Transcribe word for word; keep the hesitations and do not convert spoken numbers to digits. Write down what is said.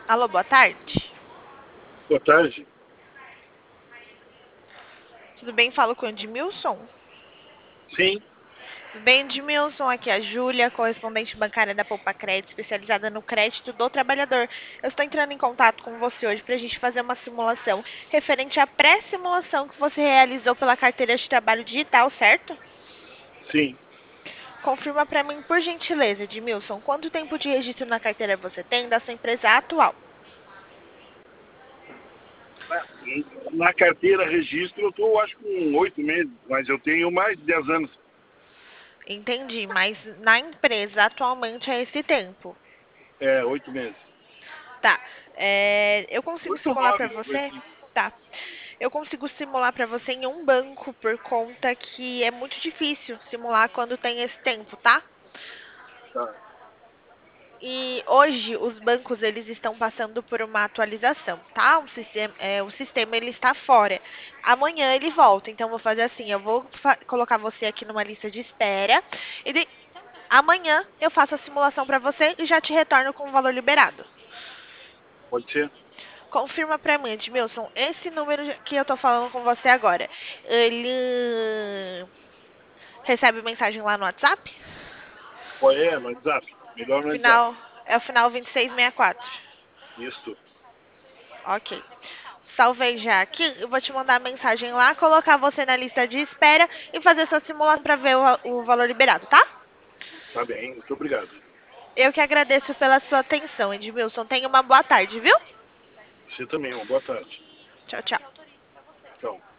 Alô, boa tarde. Boa tarde. Tudo bem? Falo com o Edmilson. Sim, Tudo bem, Edmilson? Aqui é a Júlia, correspondente bancária da Poupa Crédito, especializada no crédito do trabalhador. Eu estou entrando em contato com você hoje para a gente fazer uma simulação referente à pré-simulação que você realizou pela carteira de trabalho digital, certo? sim. Confirma para mim, por gentileza, Edmilson, quanto tempo de registro na carteira você tem da sua empresa atual? Na, na carteira registro eu estou, acho, com oito meses, mas eu tenho mais de dez anos. Entendi, mas na empresa atualmente é esse tempo. É, oito meses. Tá. É, eu consigo Oito ou simular para nove, algo você? assim. Tá. Eu consigo simular para você em um banco por conta que é muito difícil simular quando tem esse tempo, tá? Tá. E hoje os bancos eles estão passando por uma atualização, tá? O sistema, é, o sistema ele está fora. Amanhã ele volta, então eu vou fazer assim, eu vou fa- colocar você aqui numa lista de espera e de- amanhã eu faço a simulação para você e já te retorno com o valor liberado. Pode ser? Confirma pra mim, Edmilson, esse número que eu tô falando com você agora, ele recebe mensagem lá no WhatsApp? Pode, é, no WhatsApp. Melhor no WhatsApp. Final, é o final vinte e seis sessenta e quatro. Isso. Ok. Salvei já aqui. Eu vou te mandar a mensagem lá, colocar você na lista de espera e fazer sua simulação para ver o, o valor liberado, tá? Tá bem, muito obrigado. Eu que agradeço pela sua atenção, Edmilson. Tenha uma boa tarde, viu? Você também, uma boa tarde. Tchau, tchau. Tchau.